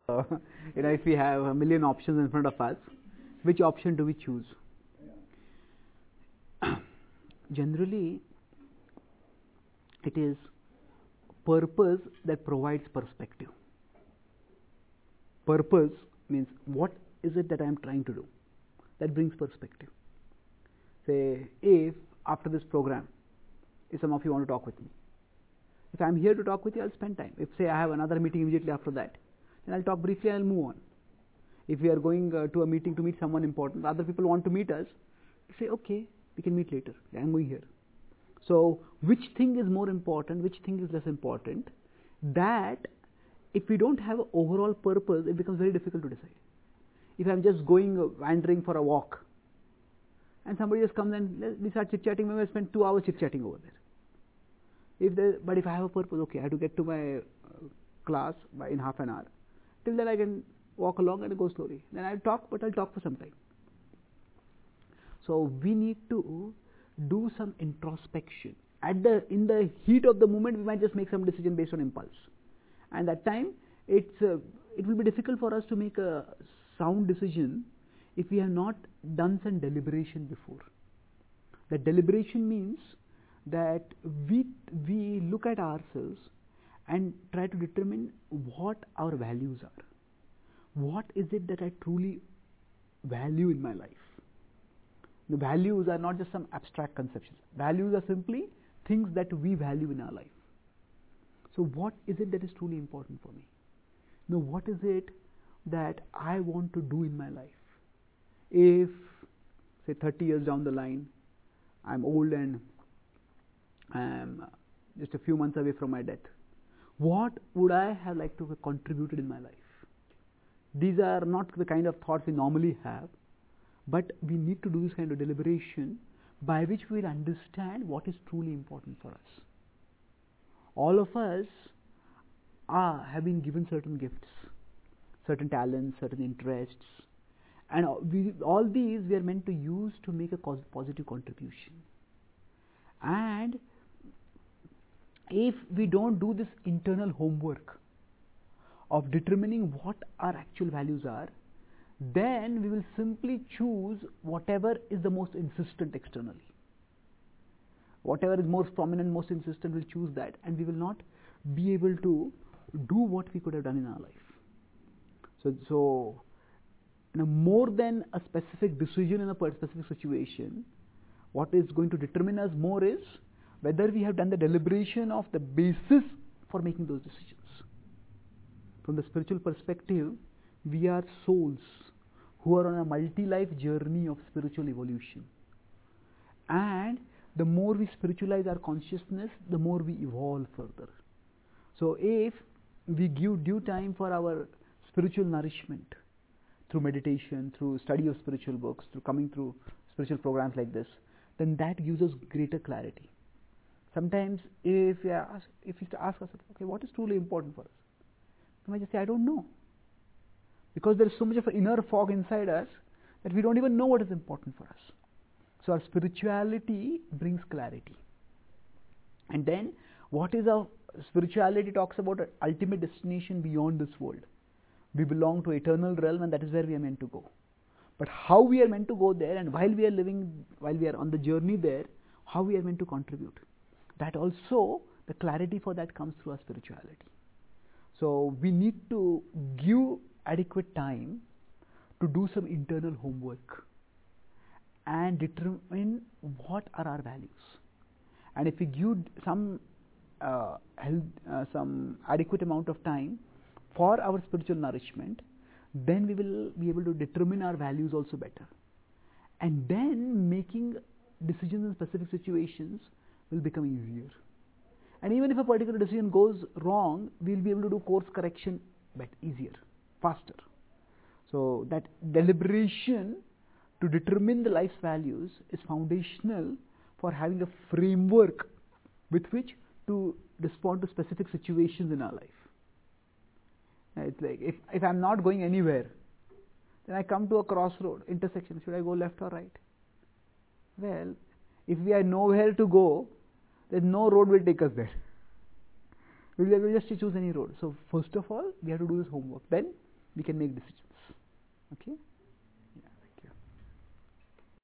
If we have a million options in front of us, which option do we choose? Generally, it is purpose that provides perspective. Purpose means what is it that I am trying to do? That brings perspective. Say, if after this program, if some of you want to talk with me, if I am here to talk with you, I'll spend time. If say I have another meeting immediately after that, then I'll talk briefly and I'll move on. If we are going to a meeting to meet someone important, other people want to meet us, say, okay, we can meet later. I'm going here. So, which thing is more important, which thing is less important? That, if we don't have an overall purpose, it becomes very difficult to decide. If I'm just going wandering for a walk, and somebody just comes and we start chit-chatting, maybe I spend 2 hours chit-chatting over there. But if I have a purpose, okay, I have to get to my class in half an hour. Till then I can walk along and go slowly. Then I'll talk, but I'll talk for some time. So we need to do some introspection. In the heat of the moment, we might just make some decision based on impulse. And that time, it will be difficult for us to make a sound decision if we have not done some deliberation before. That deliberation means that we look at ourselves and try to determine what our values are. What is it that I truly value in my life? The values are not just some abstract conceptions. Values are simply things that we value in our life. So what is it that is truly important for me? Now, what is it that I want to do in my life? If, say, 30 years down the line, I'm old and I'm just a few months away from my death, what would I have liked to have contributed in my life? These are not the kind of thoughts we normally have, but we need to do this kind of deliberation by which we will understand what is truly important for us. All of us have been given certain gifts, certain talents, certain interests, and all these we are meant to use to make a positive contribution. And if we don't do this internal homework of determining what our actual values are, then we will simply choose whatever is the most insistent externally. Whatever is most prominent, most insistent, we'll choose that, and we will not be able to do what we could have done in our life. So more than a specific decision in a specific situation, what is going to determine us more is whether we have done the deliberation of the basis for making those decisions. From the spiritual perspective, we are souls who are on a multi-life journey of spiritual evolution. And the more we spiritualize our consciousness, the more we evolve further. So if we give due time for our spiritual nourishment through meditation, through study of spiritual books, through coming through spiritual programs like this, then that gives us greater clarity. Sometimes if we ask ourselves, okay, what is truly important for us? We might just say, I don't know. Because there is so much of an inner fog inside us that we don't even know what is important for us. So our spirituality brings clarity. And then what is our spirituality talks about an ultimate destination beyond this world. We belong to eternal realm, and that is where we are meant to go. But how we are meant to go there, and while we are on the journey there, how we are meant to contribute. That also, the clarity for that comes through our spirituality. So we need to give adequate time to do some internal homework and determine what are our values. And if we give some adequate amount of time for our spiritual nourishment, then we will be able to determine our values also better. And then making decisions in specific situations will become easier. And even if a particular decision goes wrong, we will be able to do course correction easier, faster. So that deliberation to determine the life's values is foundational for having a framework with which to respond to specific situations in our life. It's like if I'm not going anywhere, then I come to a crossroad, intersection. Should I go left or right? Well, if we are nowhere to go, then no road will take us there. We will just choose any road. So first of all, we have to do this homework. Then we can make decisions. Okay.